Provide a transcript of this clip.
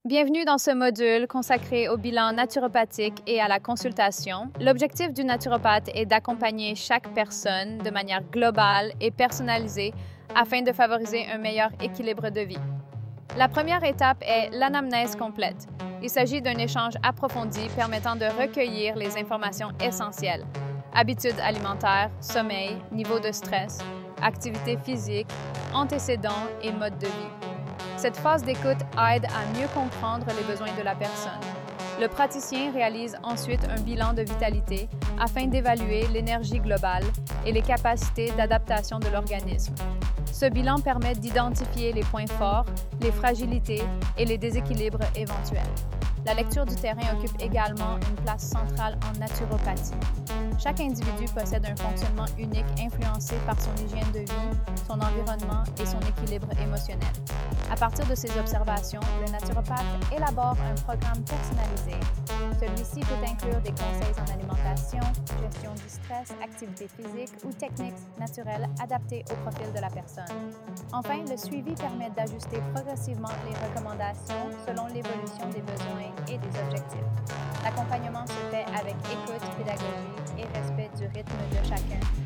Bienvenue dans ce module consacré au bilan naturopathique et à la consultation. L'objectif du naturopathe est d'accompagner chaque personne de manière globale et personnalisée afin de favoriser un meilleur équilibre de vie. La première étape est l'anamnèse complète. Il s'agit d'un échange approfondi permettant de recueillir les informations essentielles: habitudes alimentaires, sommeil, niveau de stress, activité physique, antécédents et mode de vie. Cette phase d'écoute aide à mieux comprendre les besoins de la personne. Le praticien réalise ensuite un bilan de vitalité afin d'évaluer l'énergie globale et les capacités d'adaptation de l'organisme. Ce bilan permet d'identifier les points forts, les fragilités et les déséquilibres éventuels. La lecture du terrain occupe également une place centrale en naturopathie. Chaque individu possède un fonctionnement unique influencé par son hygiène de vie, son environnement et son équilibre émotionnel. À partir de ces observations, le naturopathe élabore un programme personnalisé. Celui-ci peut inclure des conseils en alimentation, gestion du stress, activité physique ou techniques naturelles adaptées au profil de la personne. Enfin, le suivi permet d'ajuster progressivement les recommandations selon l'évolution des besoins et des objectifs. L'accompagnement se fait avec écoute, pédagogie et respect du rythme de chacun,